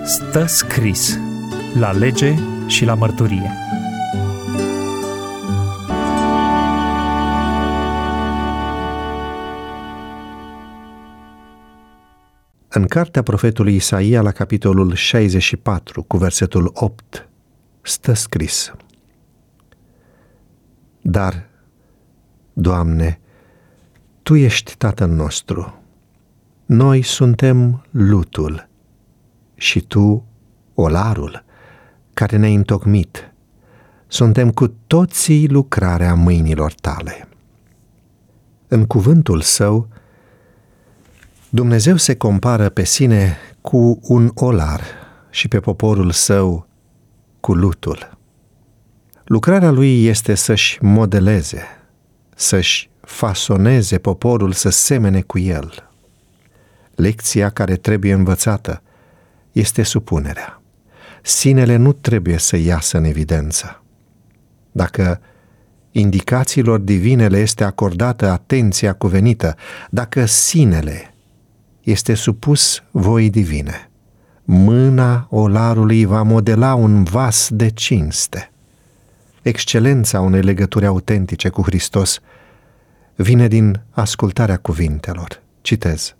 Stă scris la lege și la mărturie. În cartea profetului Isaia, la capitolul 64, cu versetul 8, stă scris: Dar, Doamne, Tu ești Tatăl nostru, noi suntem lutul și Tu olarul care ne-ai întocmit, suntem cu toții lucrarea mâinilor Tale. În cuvântul Său, Dumnezeu se compară pe sine cu un olar și pe poporul Său cu lutul. Lucrarea Lui este să-și modeleze, să-și fasoneze poporul să semene cu El. Lecția care trebuie învățată este supunerea. Sinele nu trebuie să iasă în evidență. Dacă indicațiilor divine le este acordată atenția cuvenită, dacă sinele este supus voii divine, mâna olarului va modela un vas de cinste. Excelența unei legături autentice cu Hristos vine din ascultarea cuvintelor. Citez: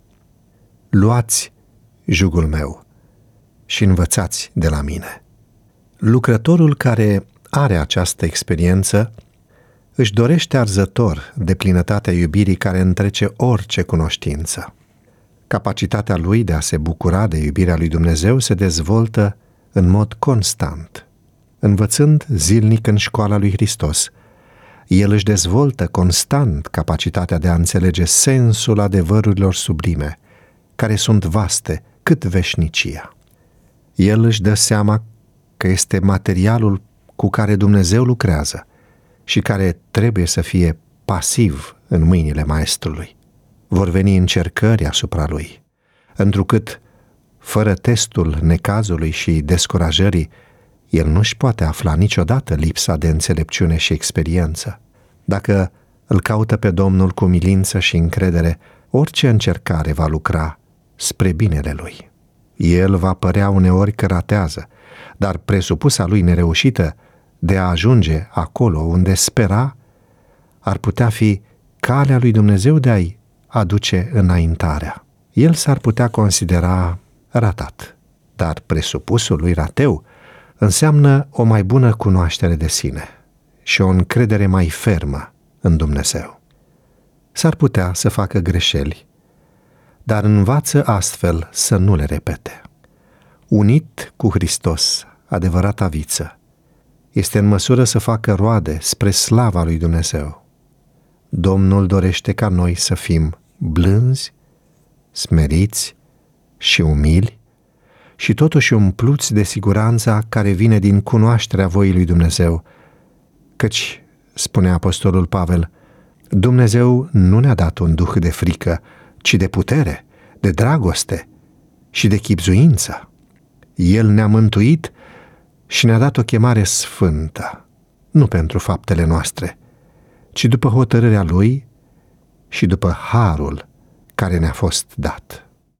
Luați jugul meu și învățați de la mine. Lucrătorul care are această experiență își dorește arzător deplinătatea iubirii care întrece orice cunoștință. Capacitatea lui de a se bucura de iubirea lui Dumnezeu se dezvoltă în mod constant. Învățând zilnic în școala lui Hristos, el își dezvoltă constant capacitatea de a înțelege sensul adevărurilor sublime, care sunt vaste cât veșnicia. El își dă seama că este materialul cu care Dumnezeu lucrează și care trebuie să fie pasiv în mâinile maestrului. Vor veni încercări asupra lui, întrucât, fără testul necazului și descurajării, el nu-și poate afla niciodată lipsa de înțelepciune și experiență. Dacă îl caută pe Domnul cu milință și încredere, orice încercare va lucra spre binele lui. El va părea uneori că ratează, dar presupusa lui nereușită de a ajunge acolo unde spera ar putea fi calea lui Dumnezeu de a-i aduce înaintarea. El s-ar putea considera ratat, dar presupusul lui rateu înseamnă o mai bună cunoaștere de sine și o încredere mai fermă în Dumnezeu. S-ar putea să facă greșeli, dar învață astfel să nu le repete. Unit cu Hristos, adevărata viță, este în măsură să facă roade spre slava lui Dumnezeu. Domnul dorește ca noi să fim blânzi, smeriți și umili și totuși umpluți de siguranța care vine din cunoașterea voii lui Dumnezeu, căci, spune apostolul Pavel, Dumnezeu nu ne-a dat un duh de frică, ci de putere, de dragoste și de chibzuință. El ne-a mântuit și ne-a dat o chemare sfântă, nu pentru faptele noastre, ci după hotărârea Lui și după harul care ne-a fost dat.